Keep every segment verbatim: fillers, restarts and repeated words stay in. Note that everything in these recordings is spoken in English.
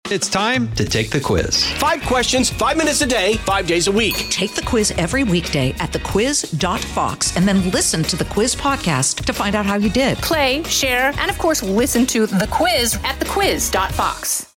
It's time to take the quiz. Five questions, five minutes a day, five days a week. Take the quiz every weekday at the quiz dot fox and then listen to the quiz podcast to find out how you did. Play, share, and of course, listen to the quiz at the quiz dot fox.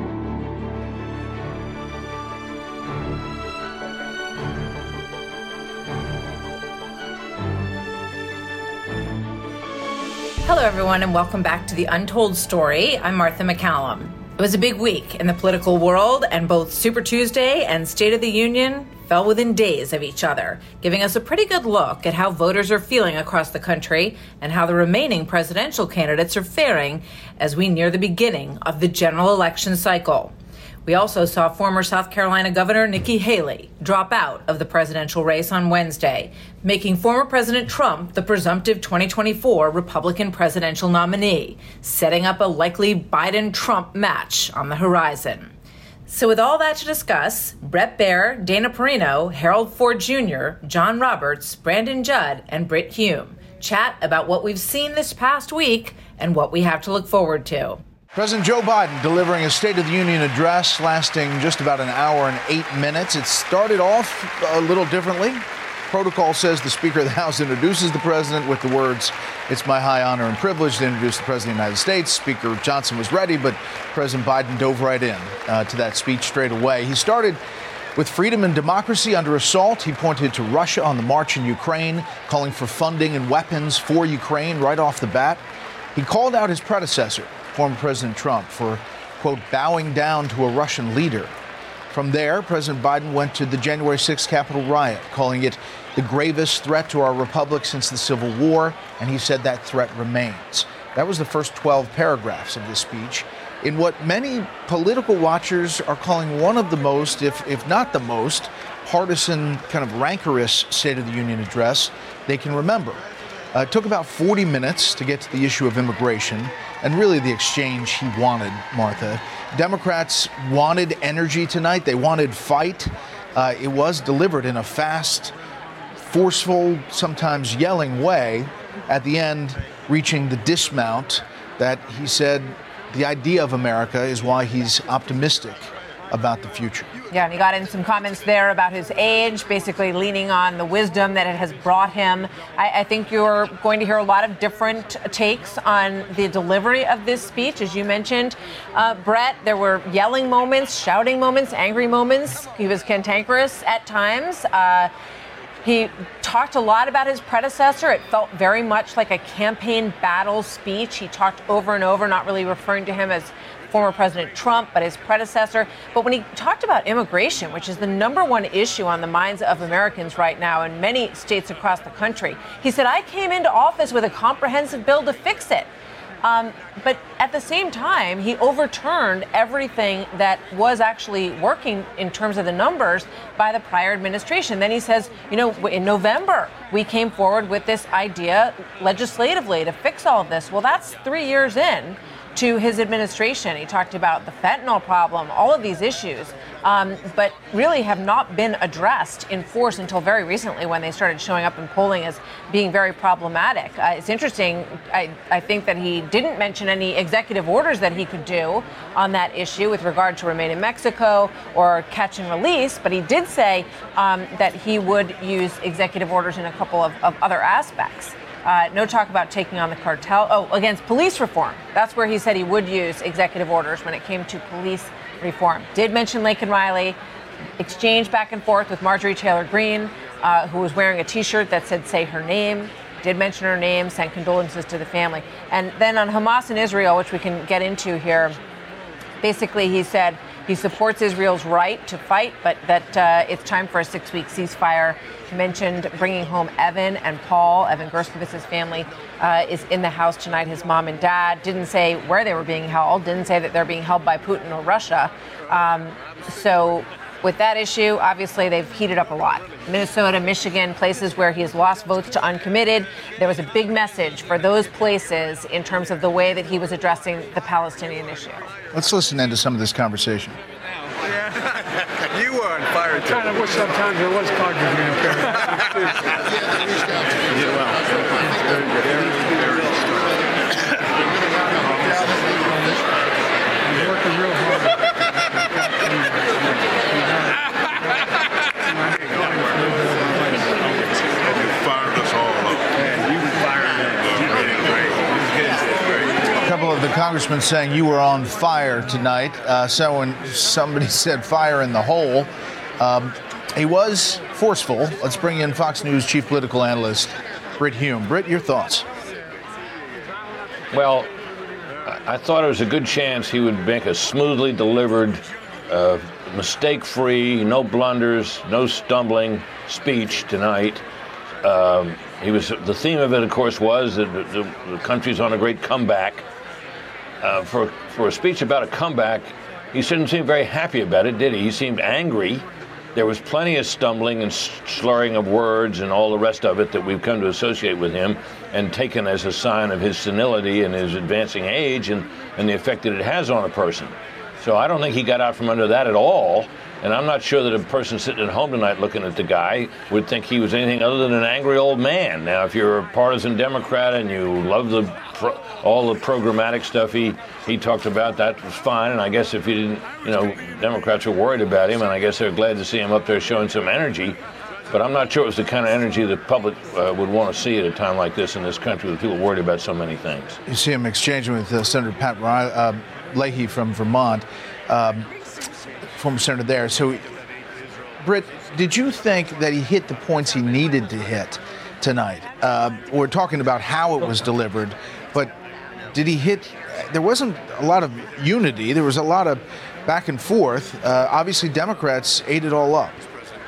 Hello, everyone, and welcome back to The Untold Story. I'm Martha McCallum. It was a big week in the political world, and both Super Tuesday and State of the Union fell within days of each other, giving us a pretty good look at how voters are feeling across the country and how the remaining presidential candidates are faring as we near the beginning of the general election cycle. We also saw former South Carolina Governor Nikki Haley drop out of the presidential race on Wednesday, making former President Trump the presumptive twenty twenty-four Republican presidential nominee, setting up a likely Biden-Trump match on the horizon. So with all that to discuss, Bret Baier, Dana Perino, Harold Ford Junior, John Roberts, Brandon Judd, and Brit Hume chat about what we've seen this past week and what we have to look forward to. President Joe Biden delivering a State of the Union address lasting just about an hour and eight minutes. It started off a little differently. Protocol says the Speaker of the House introduces the president with the words, "It's my high honor and privilege to introduce the President of the United States." Speaker Johnson was ready, but President Biden dove right in uh, to that speech straight away. He started with freedom and democracy under assault. He pointed to Russia on the march in Ukraine, calling for funding and weapons for Ukraine right off the bat. He called out his predecessor, former President Trump, for, quote, bowing down to a Russian leader. From there, President Biden went to the January sixth Capitol riot, calling it the gravest threat to our republic since the Civil War, and he said that threat remains. That was the first twelve paragraphs of this speech, in what many political watchers are calling one of the most, if, if not the most, partisan, kind of rancorous State of the Union address they can remember. Uh, it took about forty minutes to get to the issue of immigration and really the exchange he wanted, Martha. Democrats wanted energy tonight. They wanted fight. Uh, it was delivered in a fast, forceful, sometimes yelling way, at the end reaching the dismount that he said the idea of America is why he's optimistic about the future. Yeah, and he got in some comments there about his age, basically leaning on the wisdom that it has brought him. I, I think you're going to hear a lot of different takes on the delivery of this speech. As you mentioned, uh, Brett, there were yelling moments, shouting moments, angry moments. He was cantankerous at times. Uh, He talked a lot about his predecessor. It felt very much like a campaign battle speech. He talked over and over, not really referring to him as former President Trump, but his predecessor. But when he talked about immigration, which is the number one issue on the minds of Americans right now in many states across the country, he said, I came into office with a comprehensive bill to fix it. Um, but at the same time, he overturned everything that was actually working in terms of the numbers by the prior administration. Then he says, you know, in November, we came forward with this idea legislatively to fix all of this. Well, that's three years in to his administration. He talked about the fentanyl problem, all of these issues, um, but really have not been addressed in force until very recently when they started showing up in polling as being very problematic. Uh, it's interesting, I, I think that he didn't mention any executive orders that he could do on that issue with regard to remain in Mexico or catch and release, but he did say um, that he would use executive orders in a couple of, of other aspects. Uh, no talk about taking on the cartel. Oh, against police reform. That's where he said he would use executive orders when it came to police reform. Did mention Laken Riley, exchanged back and forth with Marjorie Taylor Greene, uh, who was wearing a T-shirt that said, say her name. Did mention her name, sent condolences to the family. And then on Hamas and Israel, which we can get into here, basically he said he supports Israel's right to fight, but that uh, it's time for a six-week ceasefire. He mentioned bringing home Evan and Paul. Evan Gershowitz's family uh, is in the house tonight, his mom and dad. Didn't say where they were being held. Didn't say that they're being held by Putin or Russia. Um, so with that issue, obviously they've heated up a lot. Minnesota, Michigan, places where he has lost votes to uncommitted. There was a big message for those places in terms of the way that he was addressing the Palestinian issue. Let's listen into some of this conversation. Yeah. You were on fire. I kind of wish sometimes there was controversy in there. You did well. Very good. Very good. I'm working real hard. Congressman saying you were on fire tonight. Uh, so when somebody said fire in the hole, um, he was forceful. Let's bring in Fox News chief political analyst Brit Hume. Brit, your thoughts? Well, I thought it was a good chance he would make a smoothly delivered, uh, mistake-free, no blunders, no stumbling speech tonight. Um, he was. The theme of it, of course, was that the, the country's on a great comeback. Uh, for for a speech about a comeback, he didn't seem very happy about it, did he? He seemed angry. There was plenty of stumbling and slurring of words and all the rest of it that we've come to associate with him and taken as a sign of his senility and his advancing age and, and the effect that it has on a person. So I don't think he got out from under that at all. And I'm not sure that a person sitting at home tonight looking at the guy would think he was anything other than an angry old man. Now, if you're a partisan Democrat and you love the pro- all the programmatic stuff he, he talked about, that was fine. And I guess if you didn't, you know, Democrats are worried about him, and I guess they're glad to see him up there showing some energy. But I'm not sure it was the kind of energy the public uh, would want to see at a time like this in this country with people worried about so many things. You see him exchanging with uh, Senator Pat Riley, uh, Leahy from Vermont. Um, former senator there. So, Britt, did you think that he hit the points he needed to hit tonight? Uh, we're talking about how it was delivered, but did he hit? There wasn't a lot of unity. There was a lot of back and forth. Uh, obviously, Democrats ate it all up.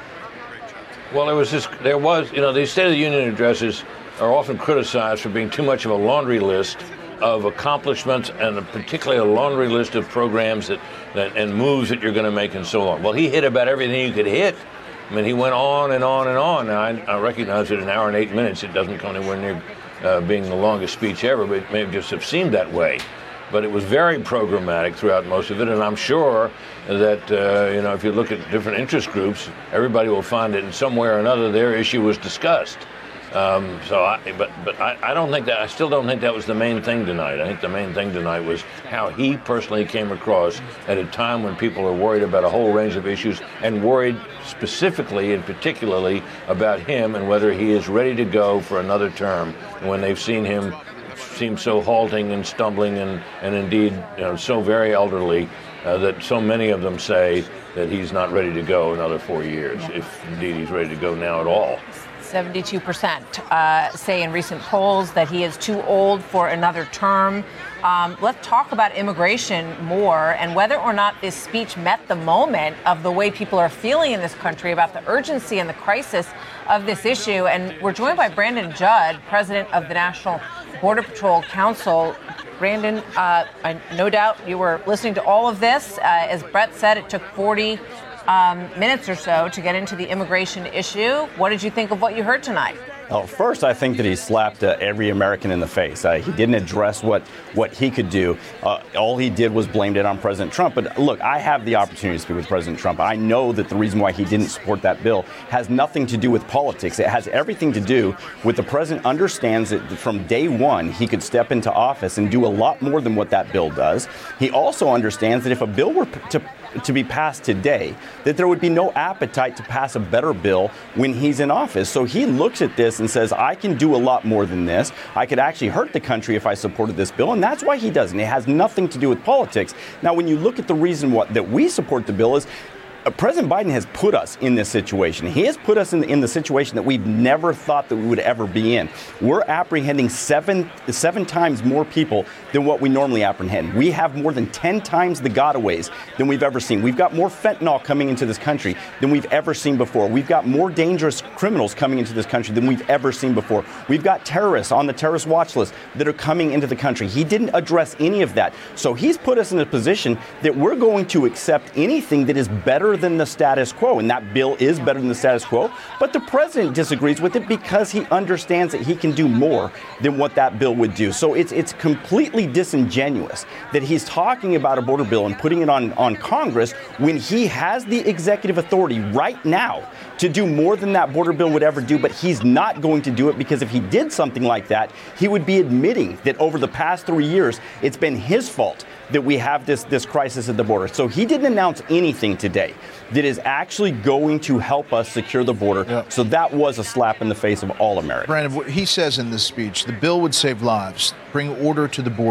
Well, there was this. There was, you know, these State of the Union addresses are often criticized for being too much of a laundry list of accomplishments, and particularly a laundry list of programs that, that and moves that you're going to make and so on. Well, he hit about everything you could hit. I mean, he went on and on and on. Now, I, I recognize that an hour and eight minutes, it doesn't come anywhere near uh, being the longest speech ever, but it may have just have seemed that way. But it was very programmatic throughout most of it, and I'm sure that, uh, you know, if you look at different interest groups, everybody will find that in some way or another their issue was discussed. Um, so, I, but but I, I don't think that, I still don't think that was the main thing tonight. I think the main thing tonight was how he personally came across at a time when people are worried about a whole range of issues and worried specifically and particularly about him and whether he is ready to go for another term when they've seen him seem so halting and stumbling and, and indeed, you know, so very elderly uh, that so many of them say that he's not ready to go another four years, yeah. if indeed he's ready to go now at all. seventy-two percent uh, say in recent polls that he is too old for another term. Um, let's talk about immigration more and whether or not this speech met the moment of the way people are feeling in this country about the urgency and the crisis of this issue. And we're joined by Brandon Judd, president of the National Border Patrol Council. Brandon, uh, I, no doubt you were listening to all of this. Uh, as Brett said, it took forty Um, minutes or so to get into the immigration issue. What did you think of what you heard tonight? Oh, first, I think that he slapped uh, every American in the face. Uh, he didn't address what, what he could do. Uh, all he did was blamed it on President Trump. But look, I have the opportunity to speak with President Trump. I know that the reason why he didn't support that bill has nothing to do with politics. It has everything to do with the president understands that from day one he could step into office and do a lot more than what that bill does. He also understands that if a bill were to to be passed today, that there would be no appetite to pass a better bill when he's in office. So he looks at this and says, I can do a lot more than this. I could actually hurt the country if I supported this bill. And that's why he doesn't. It has nothing to do with politics. Now, when you look at the reason what, that we support the bill is Uh, President Biden has put us in this situation. He has put us in, in the situation that we've never thought that we would ever be in. We're apprehending seven seven times more people than what we normally apprehend. We have more than ten times the gotaways than we've ever seen. We've got more fentanyl coming into this country than we've ever seen before. We've got more dangerous criminals coming into this country than we've ever seen before. We've got terrorists on the terrorist watch list that are coming into the country. He didn't address any of that. So he's put us in a position that we're going to accept anything that is better than the status quo, and that bill is better than the status quo, but the president disagrees with it because he understands that he can do more than what that bill would do. So it's it's completely disingenuous that he's talking about a border bill and putting it on, on Congress when he has the executive authority right now to do more than that border bill would ever do, but he's not going to do it because if he did something like that, he would be admitting that over the past three years, it's been his fault that we have this, this crisis at the border. So he didn't announce anything today that is actually going to help us secure the border. Yep. So that was a slap in the face of all Americans. Brandon, what he says in this speech, the bill would save lives, bring order to the border.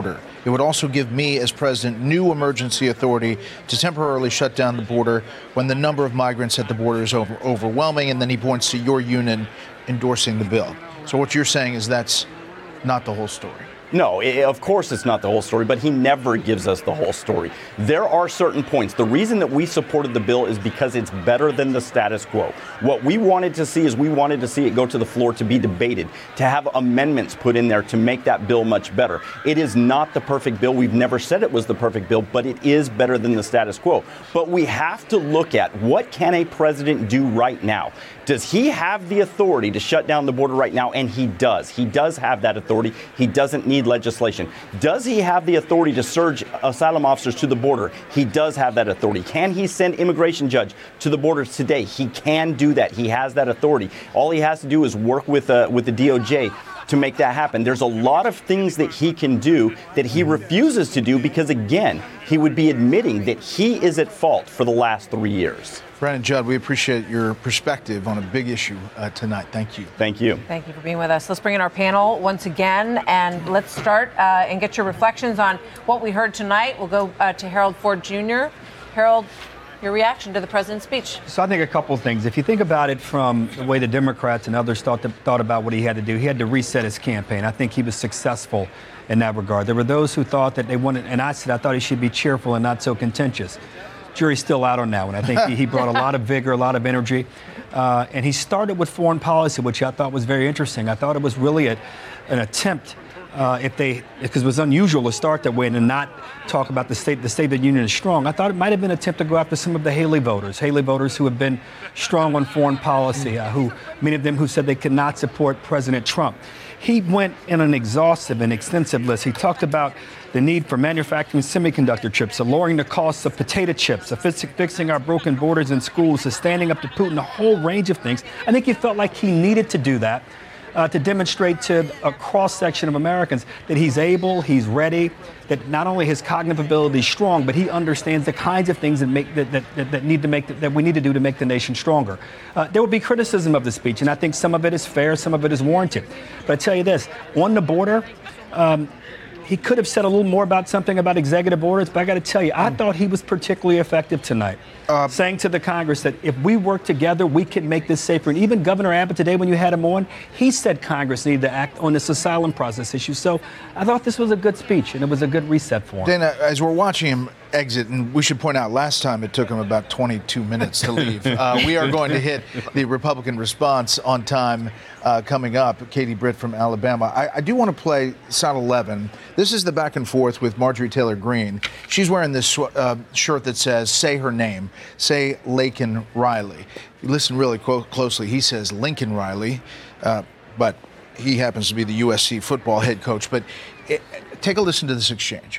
It would also give me, as president, new emergency authority to temporarily shut down the border when the number of migrants at the border is over- overwhelming. And then he points to your union endorsing the bill. So what you're saying is that's not the whole story. No, it, of course it's not the whole story, but he never gives us the whole story. There are certain points. The reason that we supported the bill is because it's better than the status quo. What we wanted to see is we wanted to see it go to the floor to be debated, to have amendments put in there to make that bill much better. It is not the perfect bill. We've never said it was the perfect bill, but it is better than the status quo. But we have to look at what can a president do right now. Does he have the authority to shut down the border right now? And he does. He does have that authority. He doesn't need legislation. Does he have the authority to surge asylum officers to the border? He does have that authority. Can he send immigration judge to the borders today? He can do that. He has that authority. All he has to do is work with uh, with the D O J to make that happen. There's a lot of things that he can do that he refuses to do because, again, he would be admitting that he is at fault for the last three years. Brandon Judd, we appreciate your perspective on a big issue uh, tonight. Thank you. Thank you. Thank you for being with us. Let's bring in our panel once again, and let's start uh, and get your reflections on what we heard tonight. We'll go uh, to Harold Ford Junior Harold, your reaction to the president's speech. So I think a couple of things. If you think about it from the way the Democrats and others thought, to, thought about what he had to do, he had to reset his campaign. I think he was successful in that regard. There were those who thought that they wanted, and I said I thought he should be cheerful and not so contentious. Jury's still out on that one. I think he, he brought a lot of vigor, a lot of energy. Uh, and he started with foreign policy, which I thought was very interesting. I thought it was really a, an attempt, uh, if they, because it was unusual to start that way and to not talk about the state, the State of the Union is strong. I thought it might have been an attempt to go after some of the Haley voters, Haley voters who have been strong on foreign policy, uh, who, many of them who said they could not support President Trump. He went in an exhaustive and extensive list. He talked about the need for manufacturing semiconductor chips, of lowering the costs of potato chips, of fixing our broken borders in schools, of standing up to Putin, a whole range of things. I think he felt like he needed to do that uh, to demonstrate to a cross-section of Americans that he's able, he's ready, that not only his cognitive ability is strong, but he understands the kinds of things that make that, that, that, that need to make that we need to do to make the nation stronger. Uh, there will be criticism of the speech, and I think some of it is fair, some of it is warranted. But I tell you this, on the border, um, he could have said a little more about something about executive orders, but I got to tell you, I thought he was particularly effective tonight, uh, saying to the Congress that if we work together, we can make this safer. And even Governor Abbott today, when you had him on, he said Congress needed to act on this asylum process issue. So I thought this was a good speech, and it was a good reset for him. Dana, as we're watching him exit, and we should point out last time it took him about twenty-two minutes to leave. Uh, we are going to hit the Republican response on time uh, coming up. Katie Britt from Alabama. I, I do want to play Sound eleven. This is the back and forth with Marjorie Taylor Greene. She's wearing this uh, shirt that says, say her name, say Laken Riley. You listen really co- closely. He says Lincoln Riley, uh, but he happens to be the U S C football head coach. But it, take a listen to this exchange.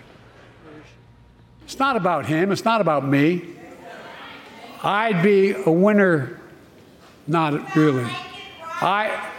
It's not about him. It's not about me. I'd be a winner. Not really. I.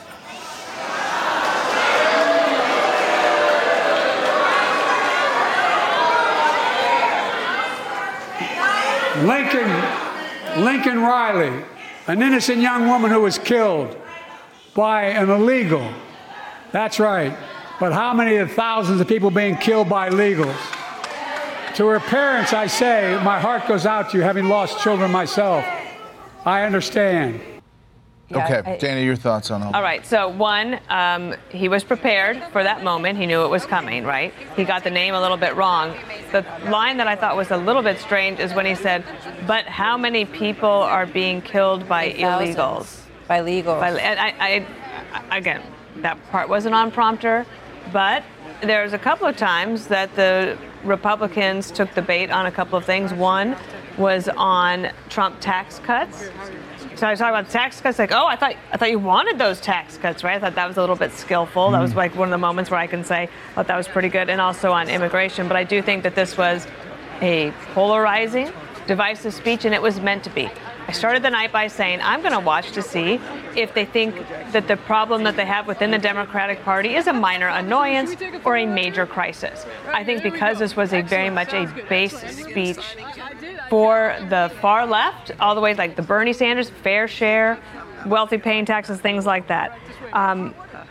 Lincoln, Lincoln Riley, an innocent young woman who was killed by an illegal. That's right. But how many of the thousands of people being killed by illegals? To her parents, I say, my heart goes out to you, having lost children myself. I understand. Yeah, okay, I, Dana, your thoughts on all that? All right, so one, um, he was prepared for that moment. He knew it was coming, right? He got the name a little bit wrong. The line that I thought was a little bit strange is when he said, but how many people are being killed by Thousands. illegals? By legals. By, and I, I, again, that part wasn't on prompter, but there's a couple of times that the Republicans took the bait on a couple of things. One was on Trump tax cuts. So I was talking about tax cuts, like, oh, I thought I thought you wanted those tax cuts, right? I thought that was a little bit skillful. That was like one of the moments where I can say, I thought that was pretty good. And also on immigration. But I do think that this was a polarizing, divisive speech, and it was meant to be. I started the night by saying, I'm going to watch to see if they think that the problem that they have within the Democratic Party is a minor annoyance or a major crisis. I think because this was a very much a base speech for the far left, all the way like the Bernie Sanders, fair share, wealthy paying taxes, things like that. Um,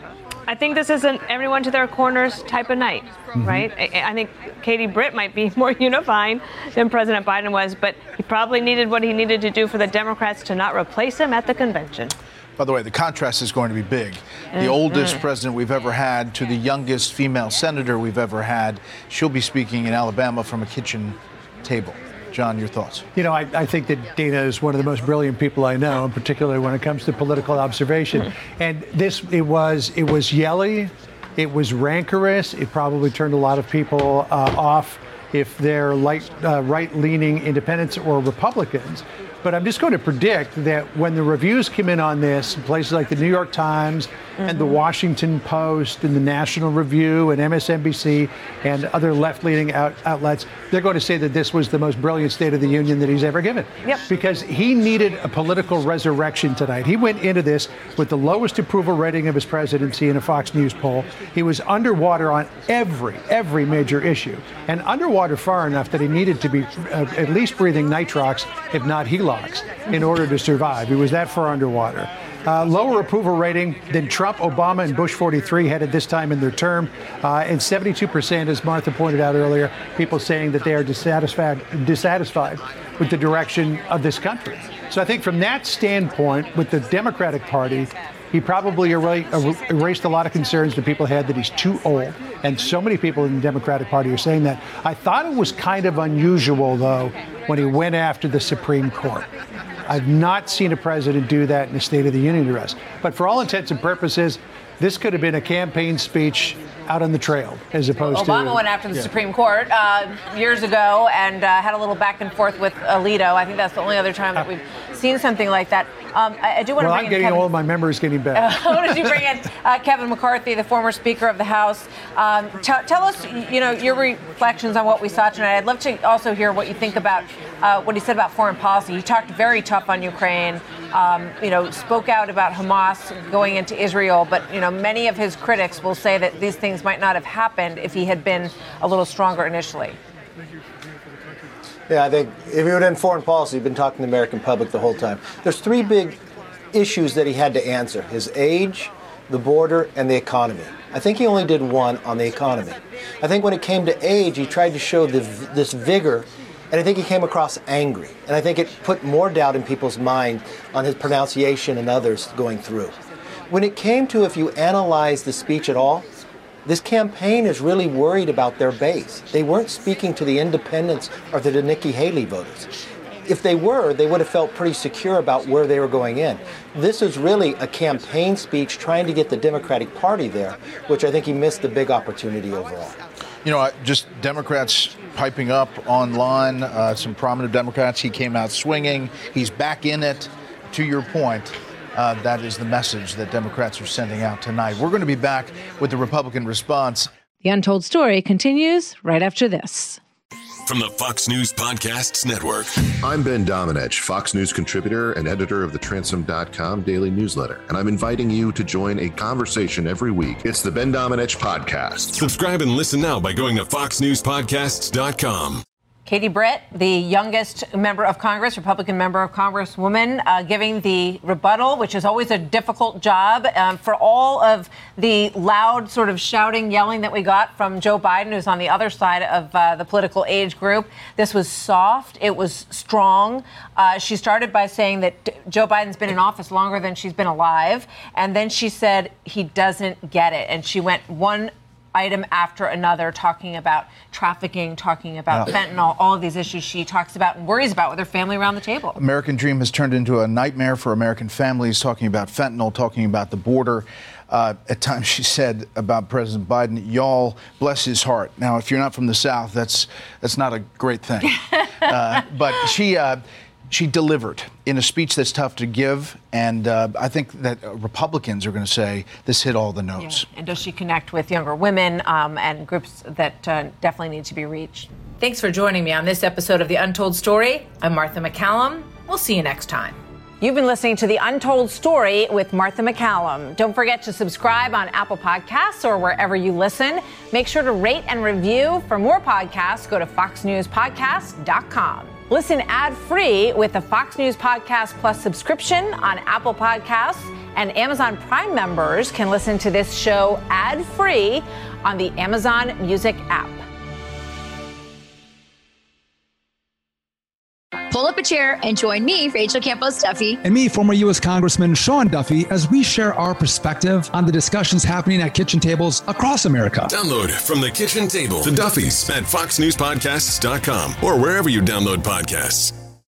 I think this is an everyone to their corners type of night, mm-hmm. right? I, I think Katie Britt might be more unifying than President Biden was, but he probably needed what he needed to do for the Democrats to not replace him at the convention. By the way, the contrast is going to be big. The mm-hmm. oldest president we've ever had to the youngest female senator we've ever had. She'll be speaking in Alabama from a kitchen table. John, your thoughts? You know, I, I think that Dana is one of the most brilliant people I know, particularly when it comes to political observation. Mm-hmm. And this, it was, it was yelly, it was rancorous. It probably turned a lot of people uh, off if they're light, uh, right-leaning independents or Republicans. But I'm just going to predict that when the reviews come in on this, places like the New York Times mm-hmm. and the Washington Post and the National Review and M S N B C and other left-leaning out, outlets, they're going to say that this was the most brilliant State of the Union that he's ever given. Yep. Because he needed a political resurrection tonight. He went into this with the lowest approval rating of his presidency in a Fox News poll. He was underwater on every, every major issue. And underwater far enough that he needed to be uh, at least breathing nitrox, if not helox, in order to survive. He was that far underwater. Uh, lower approval rating than Trump, Obama, and Bush forty-three had at this time in their term. Uh, and seventy-two percent, as Martha pointed out earlier, people saying that they are dissatisfied, dissatisfied with the direction of this country. So I think from that standpoint, with the Democratic Party, he probably erased a lot of concerns that people had that he's too old. And so many people in the Democratic Party are saying that. I thought it was kind of unusual, though, when he went after the Supreme Court. I've not seen a president do that in a State of the Union address. But for all intents and purposes, this could have been a campaign speech out on the trail, as opposed Obama to... Obama went after the yeah. Supreme Court uh, years ago and uh, had a little back and forth with Alito. I think that's the only other time that we've seen something like that. Um, I, I do want well, to bring I'm getting in Kevin, old. My memory is getting better. Uh, I wanted to bring in uh, Kevin McCarthy, the former Speaker of the House. Um, t- tell us, you know, your reflections on what we saw tonight. I'd love to also hear what you think about uh, what he said about foreign policy. He talked very tough on Ukraine. Um, you know, spoke out about Hamas going into Israel, but you know, many of his critics will say that these things might not have happened if he had been a little stronger initially. Yeah, I think if you were in foreign policy, you've been talking to the American public the whole time. There's three big issues that he had to answer: his age, the border, and the economy. I think he only did one on the economy. I think when it came to age, he tried to show the, this vigor, and I think he came across angry. And I think it put more doubt in people's mind on his pronunciation and others going through. When it came to, if you analyze the speech at all, this campaign is really worried about their base. They weren't speaking to the independents or the Nikki Haley voters. If they were, they would have felt pretty secure about where they were going in. This is really a campaign speech trying to get the Democratic Party there, which I think he missed the big opportunity overall. You know, just Democrats piping up online, uh, some prominent Democrats. He came out swinging. He's back in it. To your point, uh, that is the message that Democrats are sending out tonight. We're going to be back with the Republican response. The Untold Story continues right after this. From the Fox News Podcasts Network. I'm Ben Domenech, Fox News contributor and editor of the Transom dot com daily newsletter, and I'm inviting you to join a conversation every week. It's the Ben Domenech Podcast. Subscribe and listen now by going to fox news podcasts dot com. Katie Britt, the youngest member of Congress, Republican member of Congresswoman, uh, giving the rebuttal, which is always a difficult job. Um, for all of the loud sort of shouting, yelling that we got from Joe Biden, who's on the other side of uh, the political age group, this was soft. It was strong. Uh, she started by saying that Joe Biden's been in office longer than she's been alive. And then she said he doesn't get it. And she went one item after another, talking about trafficking, talking about yeah. fentanyl, all of these issues she talks about and worries about with her family around the table. American Dream has turned into a nightmare for American families, talking about fentanyl, talking about the border. Uh, at times she said about President Biden, y'all, bless his heart. Now, if you're not from the South, that's that's not a great thing. uh, but she... Uh, She delivered in a speech that's tough to give, and uh, I think that uh, Republicans are going to say this hit all the notes. Yeah. And does she connect with younger women um, and groups that uh, definitely need to be reached? Thanks for joining me on this episode of The Untold Story. I'm Martha MacCallum. We'll see you next time. You've been listening to The Untold Story with Martha MacCallum. Don't forget to subscribe on Apple Podcasts or wherever you listen. Make sure to rate and review. For more podcasts, go to fox news podcast dot com. Listen ad-free with the Fox News Podcast Plus subscription on Apple Podcasts, and Amazon Prime members can listen to this show ad-free on the Amazon Music app. Pull up a chair and join me, Rachel Campos Duffy, and me, former U S Congressman Sean Duffy, as we share our perspective on the discussions happening at kitchen tables across America. Download From the Kitchen Table, The Duffys, at fox news podcasts dot com or wherever you download podcasts.